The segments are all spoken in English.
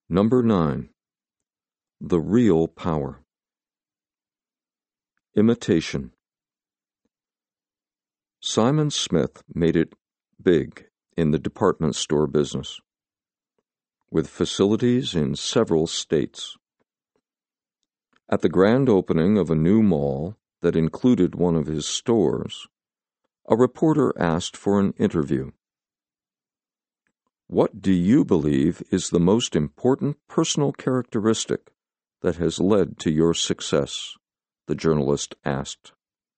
Number 9. The real power. Imitation. Simon Smith made it big in the department store business, with facilities in several states. At the grand opening of a new mall that included one of his stores, a reporter asked for an interview. "What do you believe is the most important personal characteristic that has led to your success?" the journalist asked.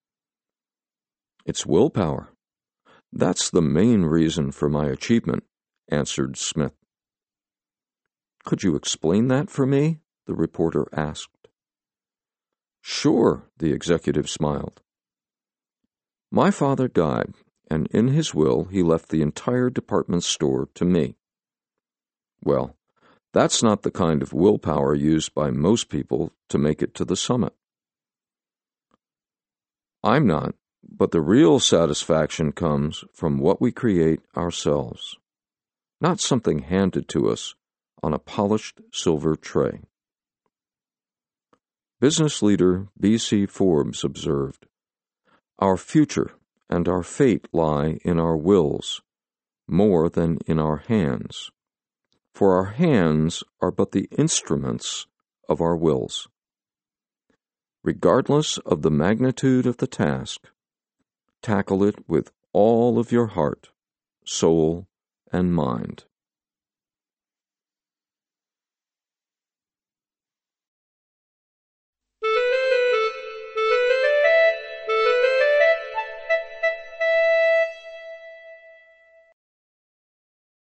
"It's willpower. That's the main reason for my achievement," answered Smith. "Could you explain that for me?" the reporter asked. "Sure," the executive smiled. "My father died, and in his will he left the entire department store to me. Well, that's not the kind of willpower used by most people to make it to the summit. I'm not, but the real satisfaction comes from what we create ourselves, not something handed to us on a polished silver tray." Business leader B.C. Forbes observed, "Our future and our fate lie in our wills, more than in our hands, for our hands are but the instruments of our wills. Regardless of the magnitude of the task, tackle it with all of your heart, soul, and mind."